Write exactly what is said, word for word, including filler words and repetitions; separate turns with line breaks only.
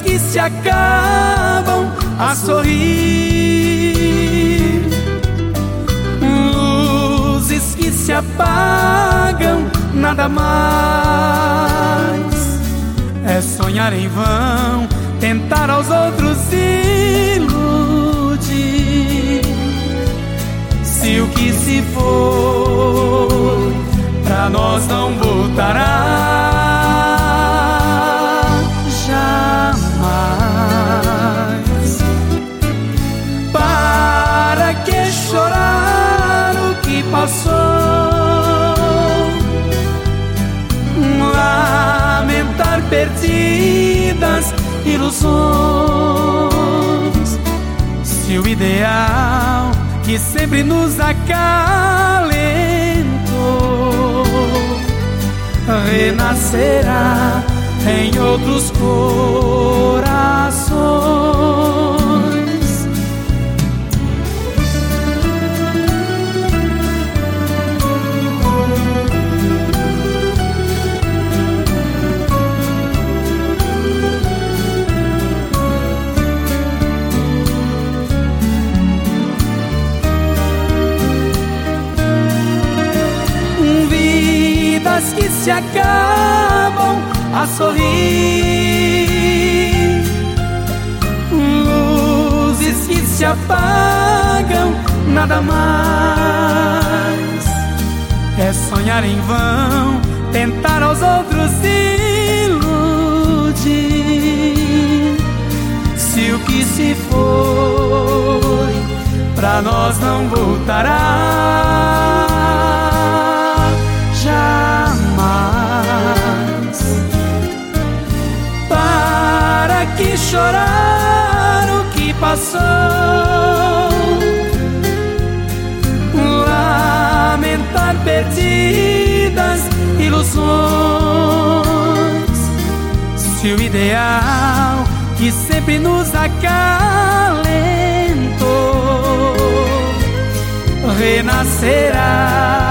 que se acabam a sorrir, luzes que se apagam, nada mais. É sonhar em vão, tentar aos outros iludir. Se o que se foi pra nós não voltará jamais. Para que chorar o que passou? Lamentar perdidas ilusões. Se o ideal que sempre nos acalentou renascerá em outros corações. Vidas que se acabam a sorrir, luzes que se apagam, nada mais. É sonhar em vão, tentar aos outros iludir. Se o que se foi pra nós não voltará jamais. Para que chorar o que passou? Lamentar perdidas ilusões. Se o ideal que sempre nos acalentou renascerá